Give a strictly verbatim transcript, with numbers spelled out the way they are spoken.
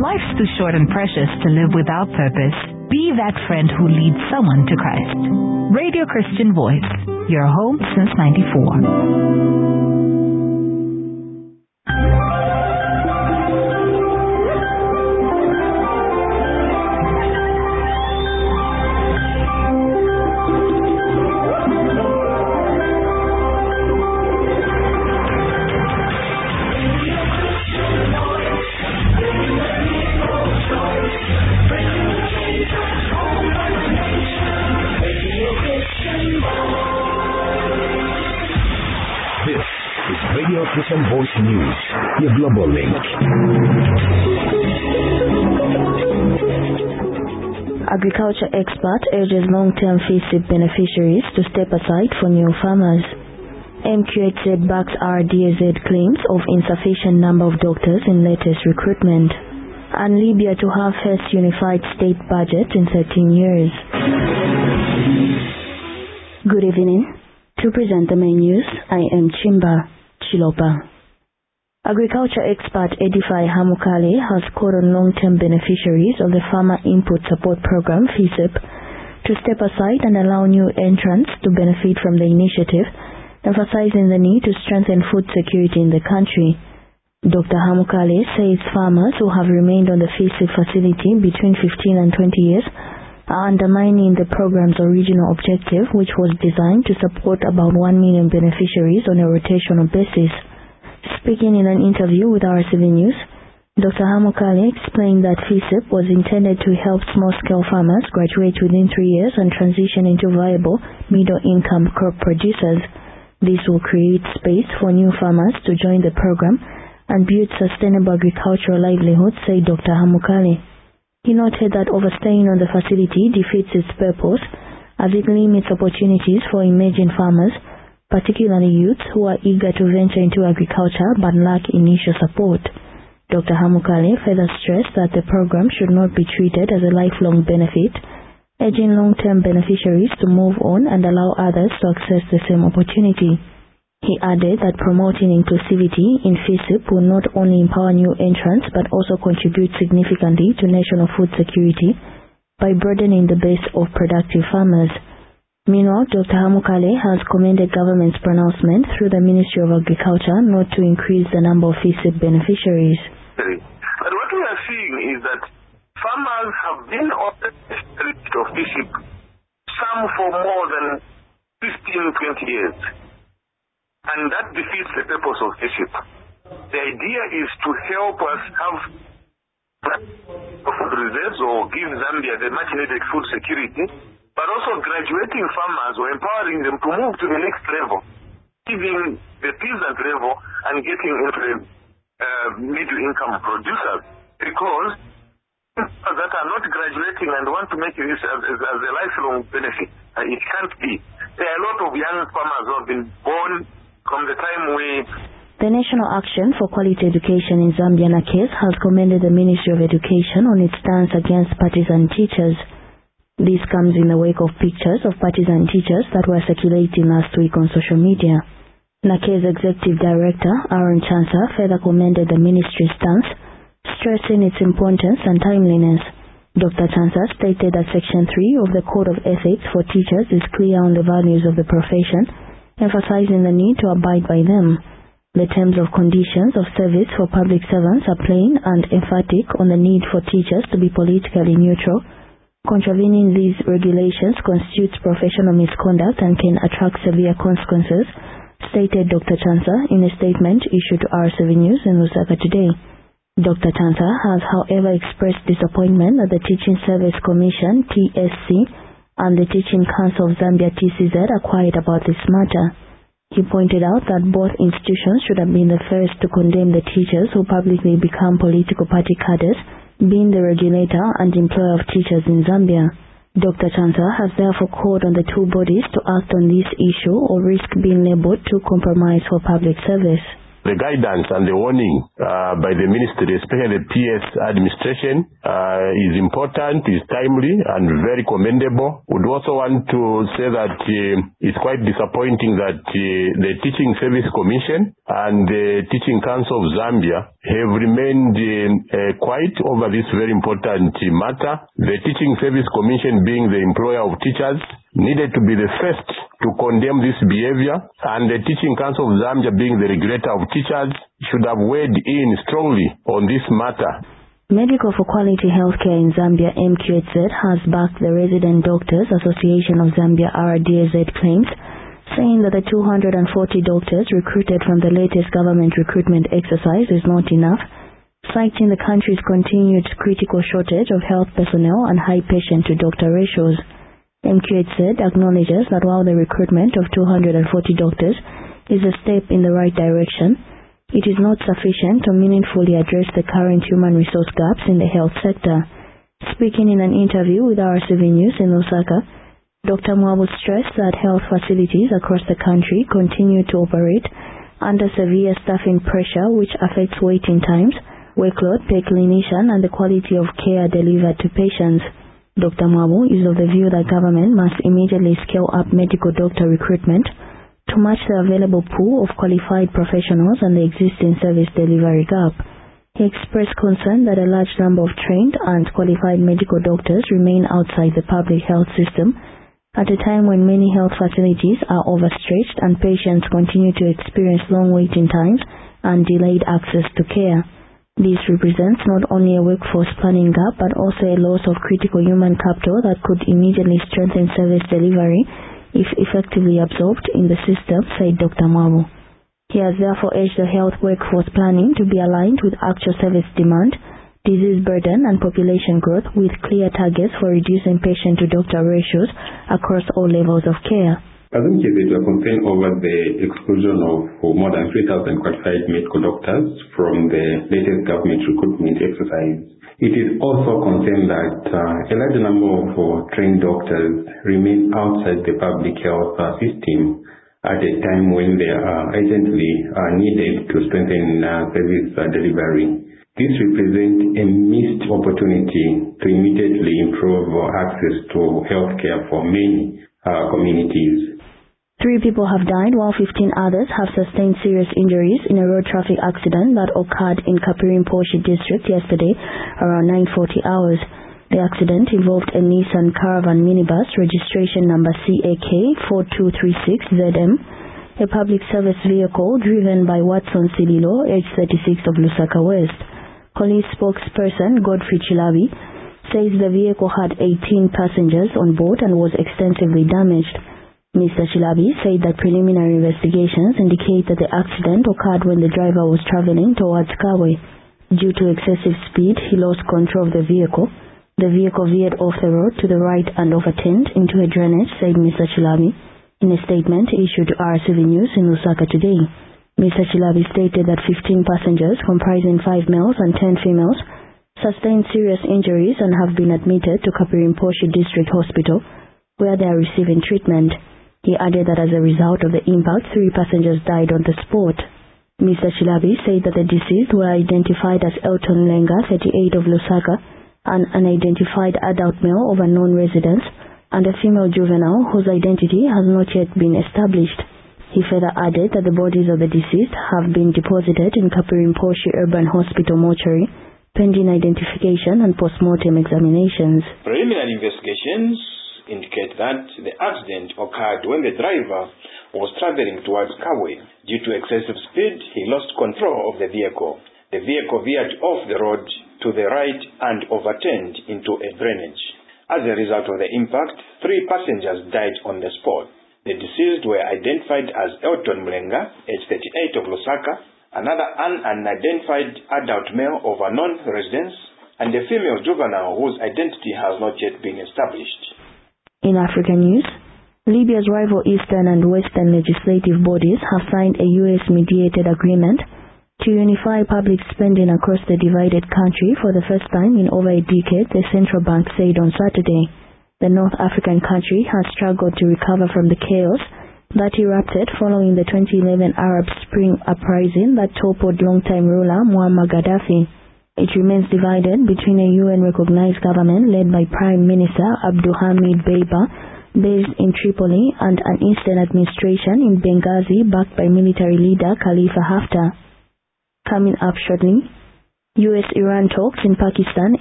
Life's too short and precious to live without purpose. Be that friend who leads someone to Christ. Radio Christian Voice, your home since ninety-four. Christian Voice News, your global link. Agriculture expert urges long-term F I S I P beneficiaries to step aside for new farmers. M Q H Z backs R D A Z claims of insufficient number of doctors in latest recruitment. And Libya to have first unified state budget in thirteen years. Good evening. To present the main news, I am Chimba Chilopa. Agriculture expert Edify Hamukale has called on long-term beneficiaries of the Farmer Input Support Program F I S I P to step aside and allow new entrants to benefit from the initiative, emphasizing the need to strengthen food security in the country. Doctor Hamukale says farmers who have remained on the F I S I P facility between fifteen and twenty years are undermining the program's original objective, which was designed to support about one million beneficiaries on a rotational basis. Speaking in an interview with R C V News, Doctor Hamukale explained that F I S I P was intended to help small-scale farmers graduate within three years and transition into viable middle-income crop producers. This will create space for new farmers to join the program and build sustainable agricultural livelihoods, said Doctor Hamukale. He noted that overstaying on the facility defeats its purpose as it limits opportunities for emerging farmers, particularly youths who are eager to venture into agriculture but lack initial support. Doctor Hamukale further stressed that the program should not be treated as a lifelong benefit, urging long-term beneficiaries to move on and allow others to access the same opportunity. He added that promoting inclusivity in F I S I P will not only empower new entrants but also contribute significantly to national food security by broadening the base of productive farmers. Meanwhile, Doctor Hamukale has commended government's pronouncement through the Ministry of Agriculture not to increase the number of F I S I P beneficiaries. But what we are seeing is that farmers have been on the list of F I S I P, some for more than fifteen, twenty years. And that defeats the purpose of F I S I P. The idea is to help us have food reserves or give Zambia the much needed food security, but also graduating farmers or empowering them to move to the next level, giving the peasant level and getting into the uh, middle income producers. Because that are not graduating and want to make this as, as, as a lifelong benefit, uh, it can't be. There are a lot of young farmers who have been born from the time we... The National Action for Quality Education in Zambia, NACASE, has commended the Ministry of Education on its stance against partisan teachers. This comes in the wake of pictures of partisan teachers that were circulating last week on social media. NACASE Executive Director Aaron Chansa further commended the ministry's stance, stressing its importance and timeliness. Doctor Chansa stated that Section three of the Code of Ethics for Teachers is clear on the values of the profession, emphasizing the need to abide by them. The terms of conditions of service for public servants are plain and emphatic on the need for teachers to be politically neutral. Contravening these regulations constitutes professional misconduct and can attract severe consequences, stated Doctor Chansa in a statement issued to R C V News in Lusaka today. Doctor Chansa has, however, expressed disappointment that the Teaching Service Commission, T S C, and the Teaching Council of Zambia, T C Z, are quiet about this matter. He pointed out that both institutions should have been the first to condemn the teachers who publicly become political party cadres, being the regulator and employer of teachers in Zambia. Doctor Chansa has therefore called on the two bodies to act on this issue or risk being labeled too compromised for public service. The guidance and the warning uh, by the ministry, especially the P S administration, uh, is important, is timely, and very commendable. Would also want to say that uh, it's quite disappointing that uh, the Teaching Service Commission and the Teaching Council of Zambia have remained uh, uh, quiet over this very important uh, matter. The Teaching Service Commission, being the employer of teachers, needed to be the first to condemn this behavior, and the Teaching Council of Zambia, being the regulator of teachers, should have weighed in strongly on this matter. Medical for Quality Healthcare in Zambia, M Q H Z, has backed the Resident Doctors Association of Zambia, R D A Z, claims, saying that the two hundred forty doctors recruited from the latest government recruitment exercise is not enough, citing the country's continued critical shortage of health personnel and high patient-to-doctor ratios. M Q H Z acknowledges that while the recruitment of two hundred forty doctors is a step in the right direction, it is not sufficient to meaningfully address the current human resource gaps in the health sector. Speaking in an interview with R C V News in Lusaka, Doctor Mwabu stressed that health facilities across the country continue to operate under severe staffing pressure, which affects waiting times, workload per clinician, and the quality of care delivered to patients. Doctor Mwabu is of the view that government must immediately scale up medical doctor recruitment to match the available pool of qualified professionals and the existing service delivery gap. He expressed concern that a large number of trained and qualified medical doctors remain outside the public health system at a time when many health facilities are overstretched and patients continue to experience long waiting times and delayed access to care. This represents not only a workforce planning gap but also a loss of critical human capital that could immediately strengthen service delivery if effectively absorbed in the system, said Doctor Mwabu. He has therefore urged the health workforce planning to be aligned with actual service demand, disease burden, and population growth, with clear targets for reducing patient-to-doctor ratios across all levels of care. As M Q H Z, we are concerned over the exclusion of more than three thousand qualified medical doctors from the latest government recruitment exercise. It is also concerned that uh, a large number of uh, trained doctors remain outside the public health uh, system at a time when they are urgently uh, needed to strengthen uh, service uh, delivery. This represents a missed opportunity to immediately improve uh, access to healthcare for many uh, communities. Three people have died while fifteen others have sustained serious injuries in a road traffic accident that occurred in Kapirimposhi district yesterday around nine forty hours. The accident involved a Nissan Caravan minibus registration number C A K four two three six Z M, a public service vehicle driven by Watson Sililo, age thirty-six, of Lusaka West. Police spokesperson Godfrey Chilabi says the vehicle had eighteen passengers on board and was extensively damaged. Mister Chilabi said that preliminary investigations indicate that the accident occurred when the driver was traveling towards Kawe. Due to excessive speed, he lost control of the vehicle. The vehicle veered off the road to the right and overturned into a drainage, said Mister Chilabi in a statement issued to R C V News in Lusaka today. Mister Chilabi stated that fifteen passengers, comprising five males and ten females, sustained serious injuries and have been admitted to Kapirimposhi District Hospital, where they are receiving treatment. He added that as a result of the impact, three passengers died on the spot. Mister Chilabi said that the deceased were identified as Elton Lenga, thirty-eight, of Lusaka, an unidentified adult male of a known residence, and a female juvenile whose identity has not yet been established. He further added that the bodies of the deceased have been deposited in Kapirimposhi Urban Hospital mortuary, pending identification and post-mortem examinations. Preliminary investigations indicate that the accident occurred when the driver was traveling towards Kawe. Due to excessive speed, he lost control of the vehicle. The vehicle veered off the road to the right and overturned into a drainage. As a result of the impact, three passengers died on the spot. The deceased were identified as Elton Mlenga, age thirty-eight, of Lusaka, another unidentified adult male of a non-residence, and a female juvenile whose identity has not yet been established. In African news, Libya's rival Eastern and Western legislative bodies have signed a U S-mediated agreement to unify public spending across the divided country for the first time in over a decade, the central bank said on Saturday. The North African country has struggled to recover from the chaos that erupted following the twenty eleven Arab Spring uprising that toppled longtime ruler Muammar Gaddafi. It remains divided between a U N-recognized government led by Prime Minister Abdulhamid Deiba, based in Tripoli, and an Eastern administration in Benghazi backed by military leader Khalifa Haftar. Coming up shortly, U S Iran talks in Pakistan